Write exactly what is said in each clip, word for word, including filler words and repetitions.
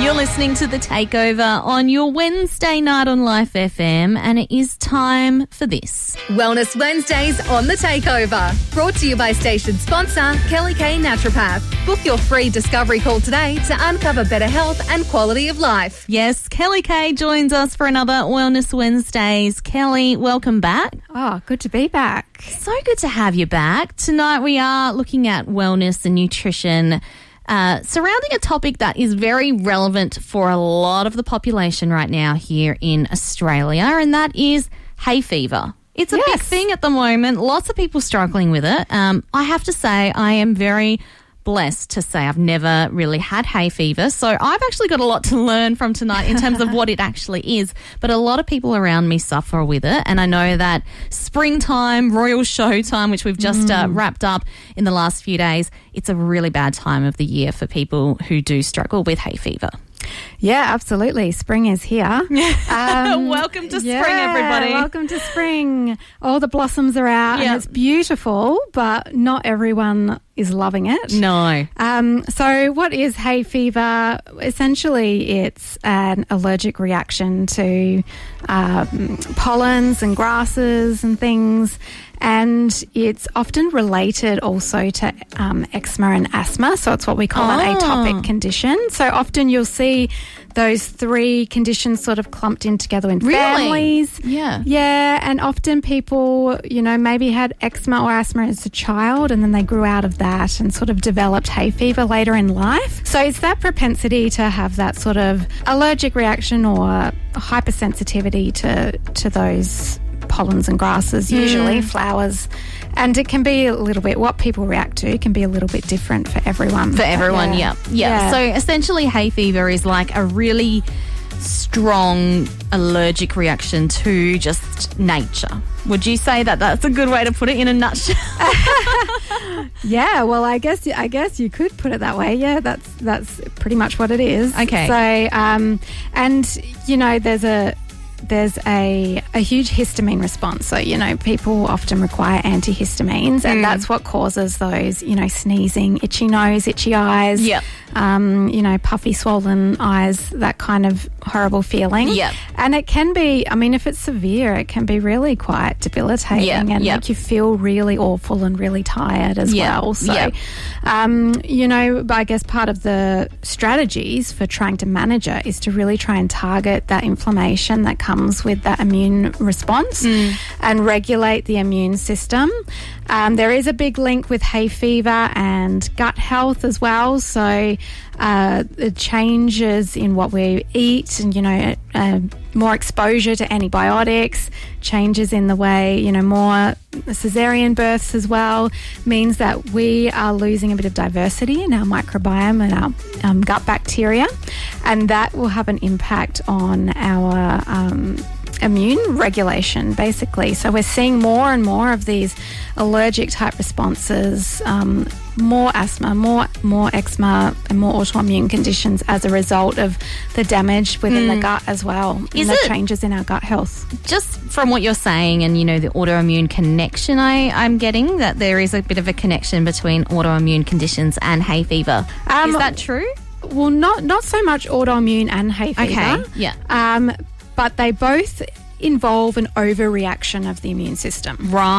You're listening to The Takeover on your Wednesday night on Life F M, and it is time for this. Wellness Wednesdays on The Takeover. Brought to you by station sponsor Kelly Kay Naturopath. Book your free discovery call today to uncover better health and quality of life. Yes, Kelly Kay joins us for another Wellness Wednesdays. Kelly, welcome back. Oh, good to be back. So good to have you back. Tonight we are looking at wellness and nutrition, Uh, surrounding a topic that is very relevant for a lot of the population right now here in Australia, and that is hay fever. It's a Yes. big thing at the moment. Lots of people struggling with it. Um, I have to say I am very blessed to say I've never really had hay fever, so I've actually got a lot to learn from tonight in terms of what it actually is. But a lot of people around me suffer with it, and I know that springtime, royal show time, which we've just uh, wrapped up in the last few days, it's a really bad time of the year for people who do struggle with hay fever. Yeah, absolutely. Spring is here. Um, Welcome to spring, yeah, everybody. Welcome to spring. All the blossoms are out Yep. and it's beautiful, but not everyone is loving it. No. Um, so what is hay fever? Essentially, it's an allergic reaction to um, pollens and grasses and things, and it's often related also to um, eczema and asthma. So it's what we call Oh. an atopic condition. So often you'll see those three conditions sort of clumped in together in Really? families. Yeah. Yeah, and often people, you know, maybe had eczema or asthma as a child and then they grew out of that and sort of developed hay fever later in life. So it's that propensity to have that sort of allergic reaction or hypersensitivity to, to those pollens and grasses, usually flowers. And it can be a little bit, what people react to can be a little bit different for everyone. For everyone, yeah. yeah. Yeah. So essentially hay fever is like a really strong allergic reaction to just nature. Would you say that that's a good way to put it in a nutshell? Yeah, well, I guess I guess you could put it that way. Yeah, that's that's pretty much what it is. Okay. So, um, and you know, there's a there's a a huge histamine response. So, you know, people often require antihistamines, and that's what causes those, you know, sneezing, itchy nose, itchy eyes. Yep. Um, you know, puffy, swollen eyes, that kind of horrible feeling. Yep. And it can be, I mean, if it's severe, it can be really quite debilitating Yep, and yep. make you feel really awful and really tired as Yep, well. So, yep. um, you know, but I guess part of the strategies for trying to manage it is to really try and target that inflammation that comes with that immune response and regulate the immune system. Um, there is a big link with hay fever and gut health as well. So uh, the changes in what we eat and, you know, uh, more exposure to antibiotics, changes in the way, you know, more cesarean births as well, means that we are losing a bit of diversity in our microbiome and our um, gut bacteria, and that will have an impact on our um, immune regulation, basically. So we're seeing more and more of these allergic type responses, um, more asthma, more more eczema, and more autoimmune conditions as a result of the damage within the gut as well, Is and the it- changes in our gut health. Just from what you're saying and, you know, the autoimmune connection I, I'm getting, that there is a bit of a connection between autoimmune conditions and hay fever. Um, is that true? Well, not not so much autoimmune and hay fever. Okay, yeah. Um, but they both involve an overreaction of the immune system.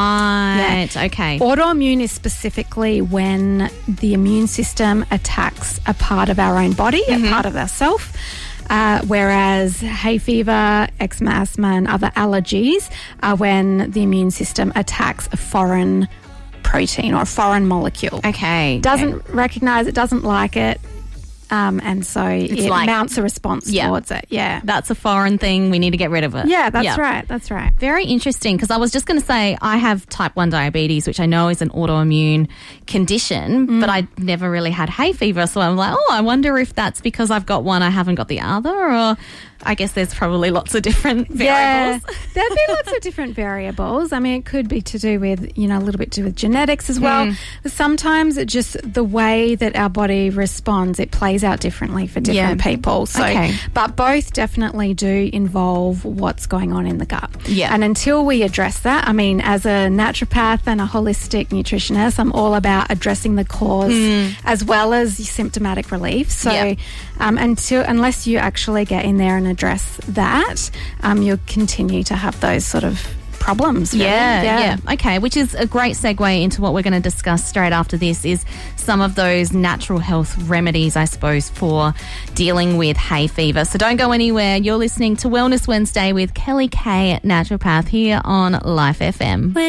Right, okay. Autoimmune is specifically when the immune system attacks a part of our own body, Mm-hmm. a part of ourself. Uh, whereas hay fever, eczema, asthma, and other allergies are when the immune system attacks a foreign protein or a foreign molecule. Okay. Doesn't okay. recognize it, doesn't like it, um, and so it like- mounts a response Yeah. towards it. Yeah. That's a foreign thing. We need to get rid of it. Yeah, that's right. That's right. Very interesting, because I was just going to say I have type one diabetes, which I know is an autoimmune condition, Mm. but I never really had hay fever. So I'm like, oh, I wonder if that's because I've got one, I haven't got the other, or I guess there's probably lots of different variables. Yeah, there'd be lots of different variables. I mean, it could be to do with, you know, a little bit to do with genetics as well. Mm. But sometimes it just the way that our body responds, it plays out differently for different Yeah. people. So, Okay. but both definitely do involve what's going on in the gut. Yeah. And until we address that, I mean, as a naturopath and a holistic nutritionist, I'm all about addressing the cause as well as symptomatic relief. So, Yeah. um, until unless you actually get in there and address that, um, you'll continue to have those sort of problems. Really. Yeah, yeah, okay, which is a great segue into what we're going to discuss straight after this is some of those natural health remedies, I suppose, for dealing with hay fever. So don't go anywhere. You're listening to Wellness Wednesday with Kelly Kay, naturopath, here on Life F M.